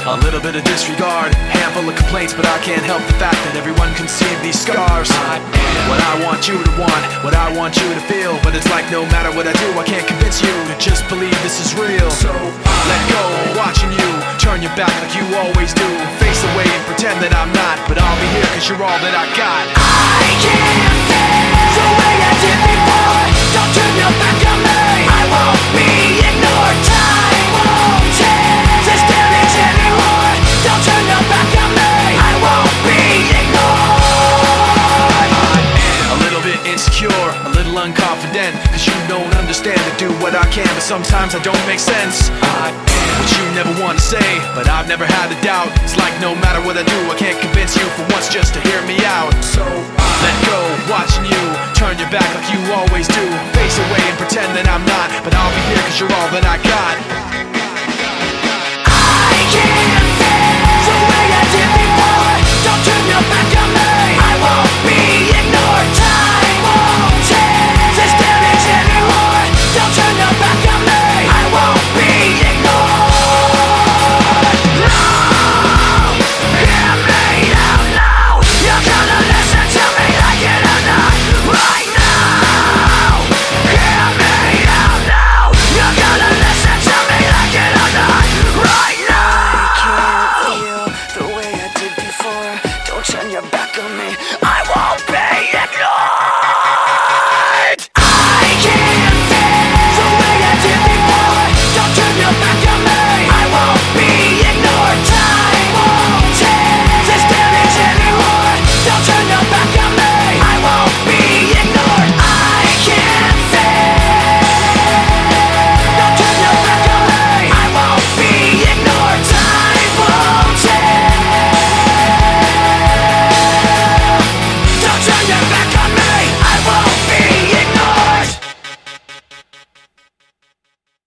A little bit of disregard, handful of complaints, but I can't help the fact that everyone can see these scars. What I want you to want, what I want you to feel, but it's like no matter what I do, I can't convince you to just believe this is real. So let go, watching you turn your back like you always do. Face away and pretend that I'm not, but I'll be here cause you're all that I got. I can't feel the way I did before. Don't turn your back on me. I won't be ignored. Time won't change this damage anymore. Don't turn your back on me. I won't be ignored. A little bit insecure, a little unconfident, cause you don't understand to do what I can, but sometimes I don't make sense. What you never want to say, but I've never had a doubt. It's like no matter what I do, I can't convince you for once just to hear me out. So let go, watching you turn your back like you always do. Face away and pretend that I'm not, but I'll be here cause you're all that I got.